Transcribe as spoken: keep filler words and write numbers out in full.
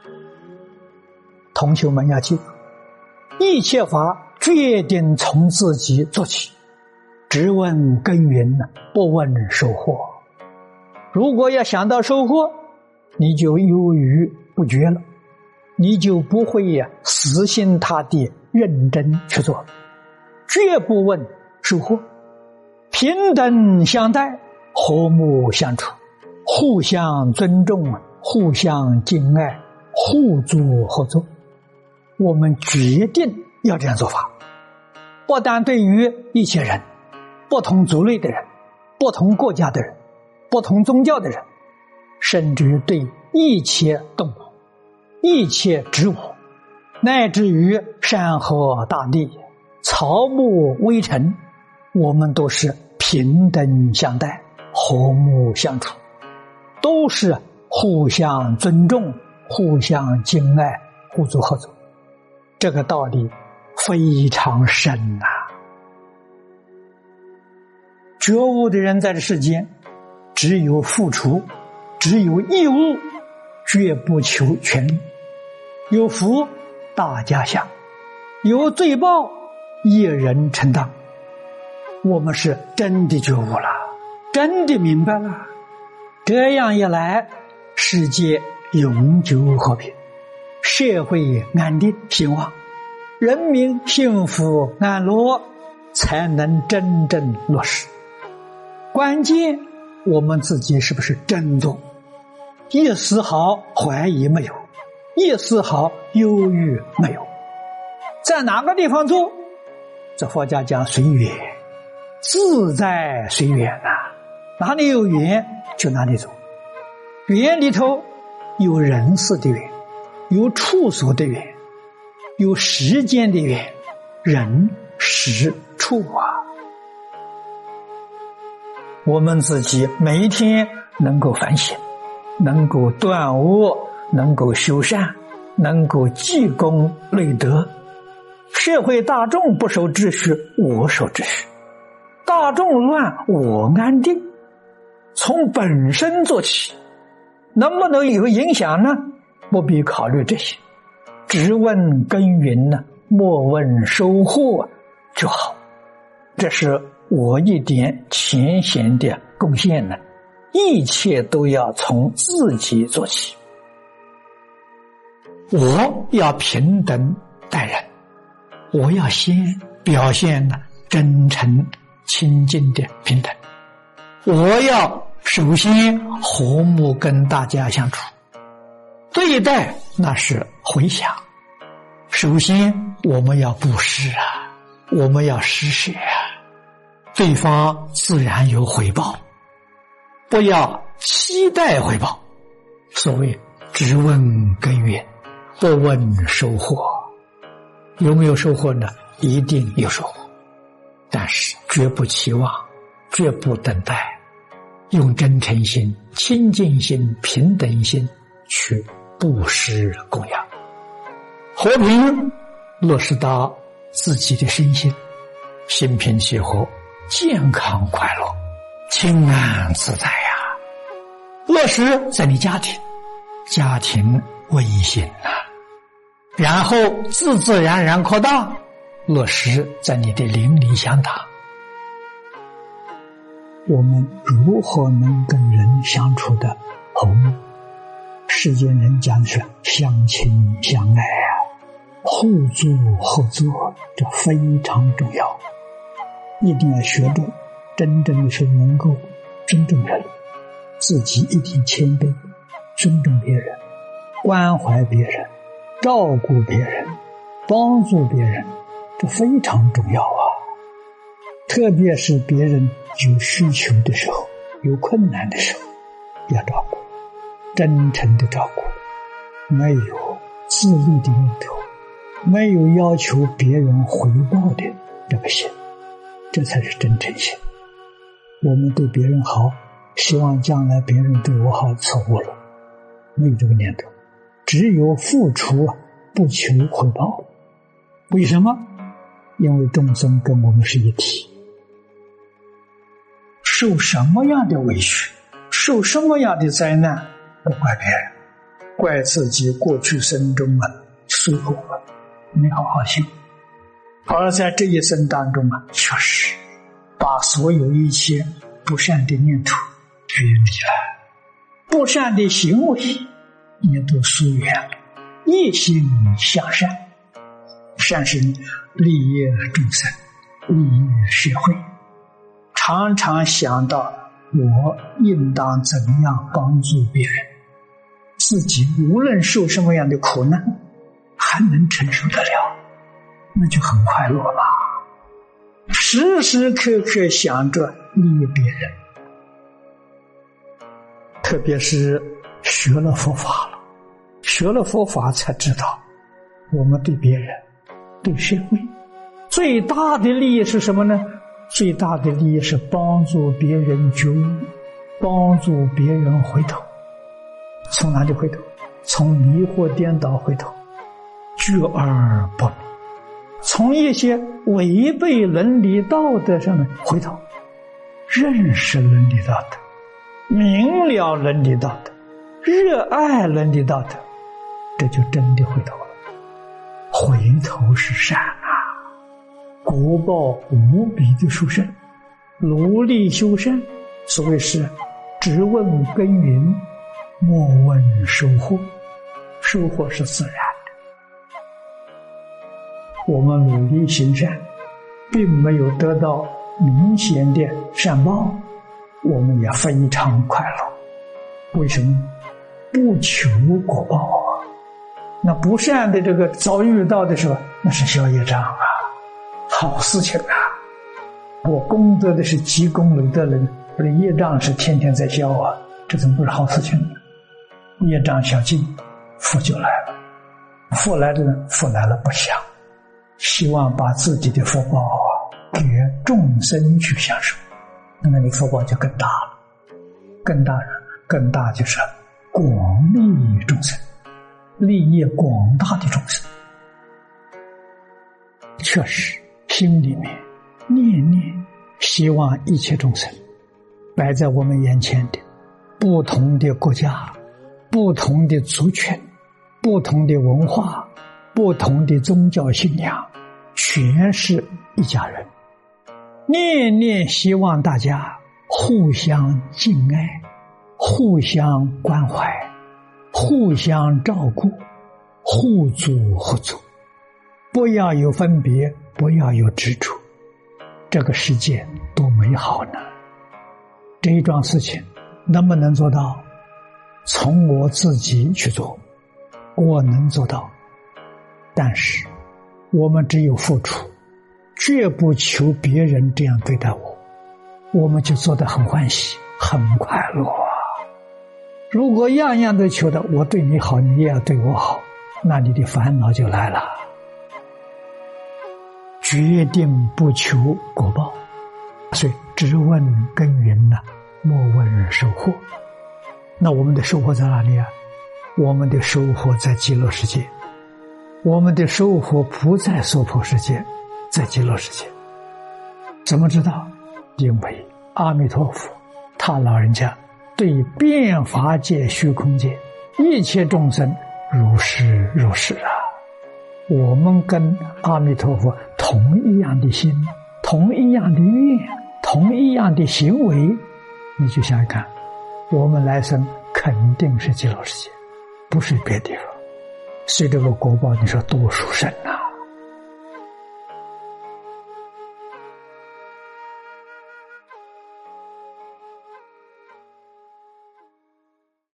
同学们要记住，一切法决定从自己做起，只问耕耘，不问收获。如果要想到收获，你就犹豫不决了，你就不会呀死心塌地认真去做，绝不问收获。平等相待，和睦相处，互相尊重，互相敬爱，互助合作。我们决定要这样做法，不但对于一切人，不同族类的人，不同国家的人，不同宗教的人，甚至对一切动物，一切植物，乃至于山河大地，草木微尘，我们都是平等相待，和睦相处，都是互相尊重，互相敬爱，互助合作。这个道理非常深啊！觉悟的人在这世间，只有付出，只有义务，绝不求权利。有福大家享，有罪报一人承担。我们是真的觉悟了，真的明白了，这样一来，世界永久和平，社会安定兴旺，人民幸福安乐，才能真正落实。关键我们自己是不是真做，一丝毫怀疑没有，一丝毫忧郁没有。在哪个地方做，这佛家讲随缘，自在随缘啊，哪里有缘就哪里走。缘里头有人事的缘，有处所的缘，有时间的缘，人时处啊。我们自己每一天能够反省，能够断恶，能够修善，能够积功累德，社会大众不守秩序，我守秩序，大众乱我安定，从本身做起，能不能有影响呢？不必考虑这些，只问耕耘呢，莫问收获就好。这是我一点浅显的贡献呢，一切都要从自己做起。我要平等待人，我要先表现呢真诚亲近的平等，我要首先和睦跟大家相处，对待那是回向。首先我们要布施啊，我们要施舍啊，对方自然有回报，不要期待回报。所谓只问耕耘，不问收获。有没有收获呢？一定有收获，但是绝不期望，绝不等待，用真诚心、亲近心、平等心去布施供养。和平落实到自己的身心，心平气和，健康快乐，清安自在呀、啊。落实在你家庭，家庭温馨啊，然后自自然然扩大，落实在你的邻里乡堂。我们如何能跟人相处的和睦？世间人讲的是相亲相爱啊，互助合作，这非常重要。一定要学着真正的是能够尊重人，自己一定谦卑，尊重别人，关怀别人，照顾别人，帮助别人，这非常重要啊。特别是别人有需求的时候，有困难的时候，要照顾，真诚的照顾，没有自利的念头，没有要求别人回报的这个心，这才是真诚心。我们对别人好，希望将来别人对我好，错误了，没有这个念头，只有付出不求回报。为什么？因为众生跟我们是一体，受什么样的委屈，受什么样的灾难，不怪别人， 怪自己过去生中啊疏忽了，没好好修，而在这一生当中啊，确实把所有一切不善的念头远离了，不善的行为也都疏远了，一心向善，善行利益众生，利益社会，常常想到我应当怎么样帮助别人，自己无论受什么样的苦难还能承受得了，那就很快乐了。时时刻刻想着利益别人，特别是学了佛法了，学了佛法才知道我们对别人对社会最大的利益是什么呢？最大的利益是帮助别人觉悟，帮助别人回头。从哪里回头？从迷惑颠倒回头，觉而不迷，从一些违背伦理道德上面回头，认识伦理道德，明了伦理道德，热爱伦理道德，这就真的回头了。回头是善啊，果报无比的殊胜，努力修善，所谓是只问耕耘，莫问收获，收获是自然的。我们努力行善，并没有得到明显的善报，我们也非常快乐。为什么？不求果报啊。那不善的这个遭遇到的时候，那是消业障啊，好事情啊。我功德的是积功累德人，我的业障是天天在消啊，这怎么不是好事情呢？业障消尽，福就来了。福来的人，福来了不想，希望把自己的福报啊给众生去享受，那么你福报就更大了，更大人，更大就是广利众生，利益广大的众生。确实，心里面念念希望一切众生，摆在我们眼前的不同的国家、不同的族群、不同的文化、不同的宗教信仰，全是一家人。念念希望大家互相敬爱，互相关怀，互相照顾，互助合作，不要有分别，不要有执着，这个世界多美好呢！这一桩事情能不能做到？从我自己去做，我能做到，但是我们只有付出，绝不求别人这样对待我，我们就做得很欢喜，很快乐啊！如果样样都求的我对你好，你也要对我好，那你的烦恼就来了。决定不求果报，所以只问耕耘呐、啊，莫问收获。那我们的收获在哪里啊？我们的收获在极乐世界，我们的收获不在娑婆世界，在极乐世界。怎么知道？因为阿弥陀佛他老人家对遍法界虚空界一切众生如是如是啊。我们跟阿弥陀佛同一样的心，同一样的愿，同一样的行为，你就想想看，我们来生肯定是极乐世界，不是别地方。所以这个果报你说多殊胜啊！